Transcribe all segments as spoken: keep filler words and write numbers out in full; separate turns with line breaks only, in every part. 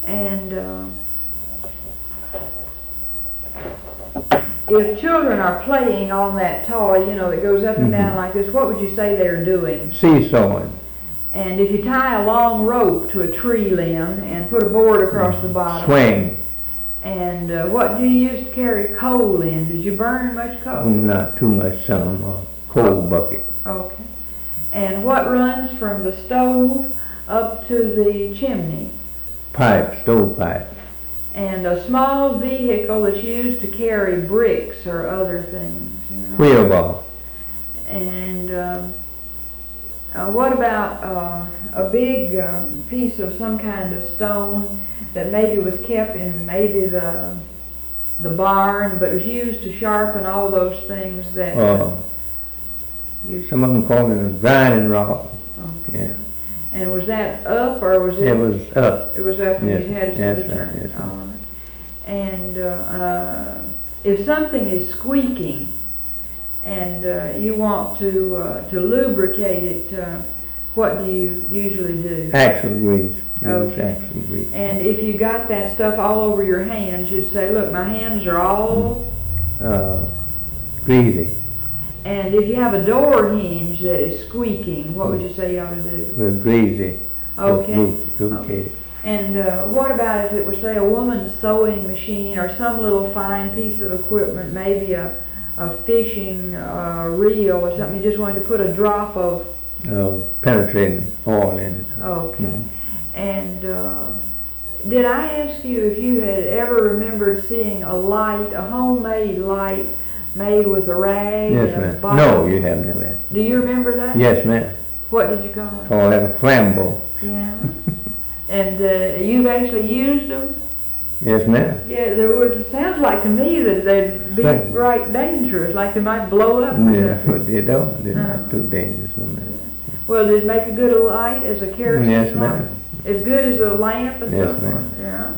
And uh, if children are playing on that toy, you know, that goes up and
Mhm.
down like this, what would you say they're doing?
Seesawing.
And if you tie a long rope to a tree limb and put a board across the bottom.
Swing.
And uh, what do you use to carry coal in? Did you burn much coal?
Not too much, some uh, coal bucket.
Okay. And what runs from the stove up to the chimney?
Pipe, stovepipe.
And a small vehicle that's used to carry bricks or other things, you know?
Wheelbarrow.
And um, uh, what about uh, a big um, piece of some kind of stone that maybe was kept in maybe the the barn, but was used to sharpen all those things that
Uh,
you,
some of them call it a grinding rock.
okay.
Yeah.
And was that up or was it?
It was up.
It was up and
Yes,
you had
yes,
it to
right,
turn.
yes, right.
All right. And uh, uh, if something is squeaking and uh, you want to uh, to lubricate it, uh, what do you usually do?
Axle grease. Use
Okay.
axle grease.
And if you got that stuff all over your hands, you'd say, look, my hands are all...
Uh, greasy.
And if you have a door hinge that is squeaking, what would you say you ought to do?
With greasy.
Okay.
Lu- Lubricate it.
And uh, what about if it were, say, a woman's sewing machine or some little fine piece of equipment, maybe a, a fishing uh, reel or something, you just wanted to put a drop of...
Uh, penetrating oil in it.
Okay.
Mhm.
And uh, did I ask you if you had ever remembered seeing a light, a homemade light made with a rag
Yes,
and a
ma'am.
bottle?
No, you haven't ever asked.
Do you remember that?
Yes, ma'am.
What did you call it?
Call that a flambeau.
Yeah. And uh, you've actually used them?
Yes, ma'am.
Yeah, there was, it sounds like to me that they'd be
Right.
right dangerous, like they might blow up. or
Yeah,
something.
but they don't. They're
Uh-huh.
not too dangerous. No, ma'am.
Well, did it make a good light as a kerosene
Yes,
light?
ma'am.
As good as a lamp and
Yes,
so forth?
ma'am.
Yeah.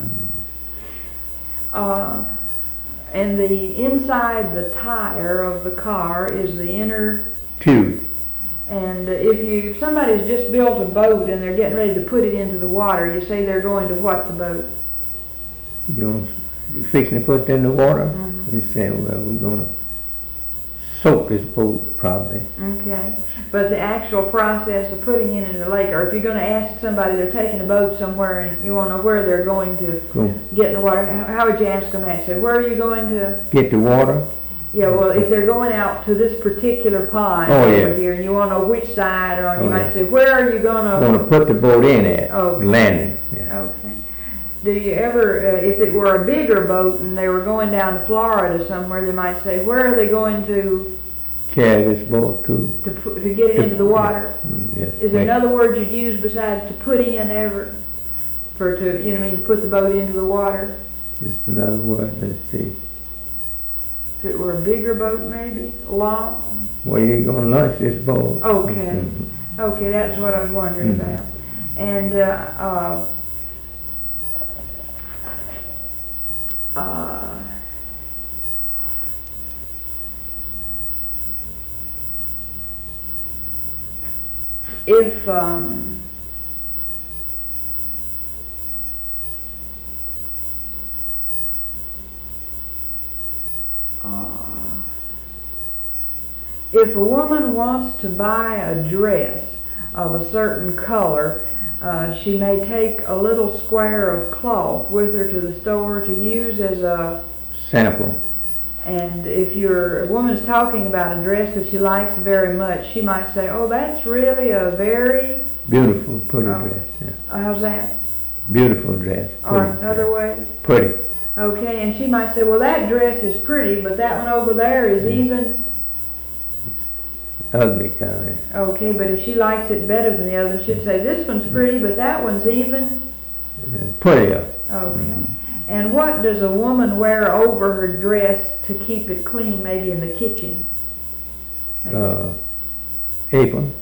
Uh, and the inside the tire of the car is the inner,
Tube.
and if you if somebody's just built a boat and they're getting ready to put it into the water, you say they're going to what the boat?
You know, you fixing to put it in the water?
Mhm.
You say, well, we're gonna soak this boat probably.
Okay, but the actual process of putting it in the lake, or if you're going to ask somebody, they're taking a boat somewhere and you want to know where they're going to
Go
get in the water, how how would you ask them that? Say, where are you going to?
get the water.
Yeah, well, if they're going out to this particular pond
Oh,
over
yeah.
here, and you want to know which side, or you
Oh,
might
yeah.
say, where are you going
Want
to?
to put the boat in at
Oh.
landing. Yeah.
Okay. Do you ever, uh, if it were a bigger boat and they were going down to Florida somewhere, they might say, where are they going to
Carry this boat to.
to, pu- to get it into the water?
Mm, yes.
Is there
Wait.
another word you'd use besides to put in ever? For to, you know, what I mean, to put the boat into the water?
Just another word. Let's see.
If it were a bigger boat, maybe? Long?
Where you gonna launch this boat?
Okay.
Mhm.
Okay, that's what I was wondering
Mhm.
about. And, uh, uh, uh, if, um, uh, if a woman wants to buy a dress of a certain color, uh, she may take a little square of cloth with her to the store to use as a,
Sample.
and if your woman's talking about a dress that she likes very much, she might say, oh, that's really a very,
Beautiful, pretty
Oh.
dress. Yeah.
uh, how's that?
Beautiful dress.
Or
Pretty
another
dress.
way?
Pretty.
Okay, and she might say, well, that dress is pretty, but that one over there is even,
Ugly kind of.
okay, but if she likes it better than the other one, she'd say, this one's pretty, but that one's even,
Yeah, prettier.
okay.
Mhm.
And what does a woman wear over her dress to keep it clean, maybe in the kitchen?
Uh, apron.